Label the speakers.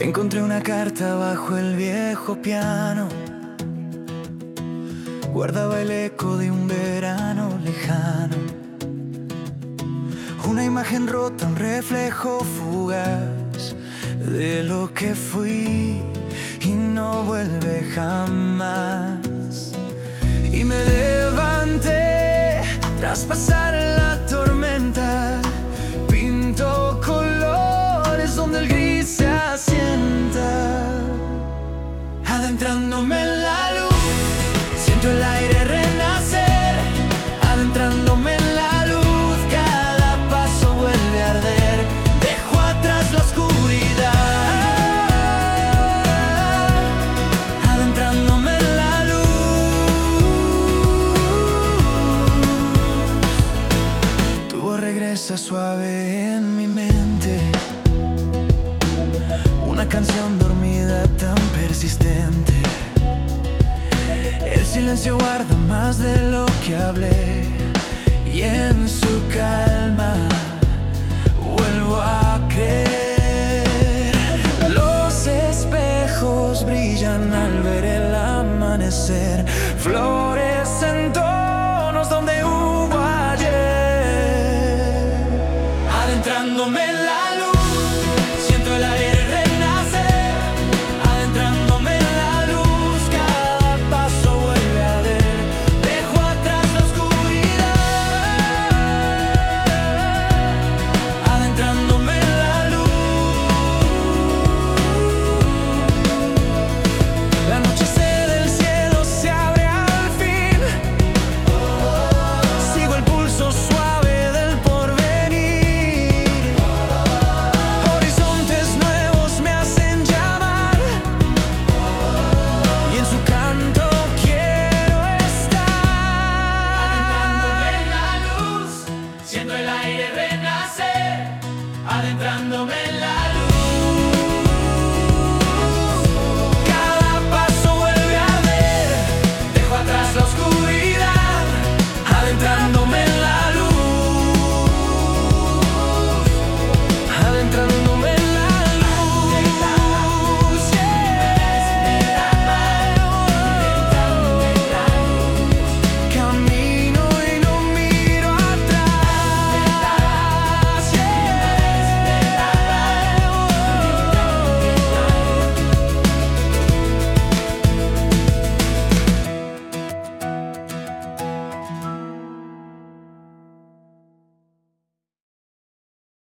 Speaker 1: Encontré una carta bajo el viejo piano. Guardaba el eco de un verano lejano. Una imagen rota, un reflejo fugaz de lo que fui y no vuelve jamás. Y me levanté tras pasar la tormenta. Pinto colores donde el gris se asienta. Adentrándome en la luz, siento el aire renacer. Adentrándome en la luz, cada paso vuelve a arder. Dejo atrás la oscuridad. Adentrándome en la luz, tu voz regresa suave en mi mente. Una canción dormida tan persistente. El silencio guarda más de lo que hablé, y en su calma vuelvo a creer. Los espejos brillan al ver el amanecer. Flores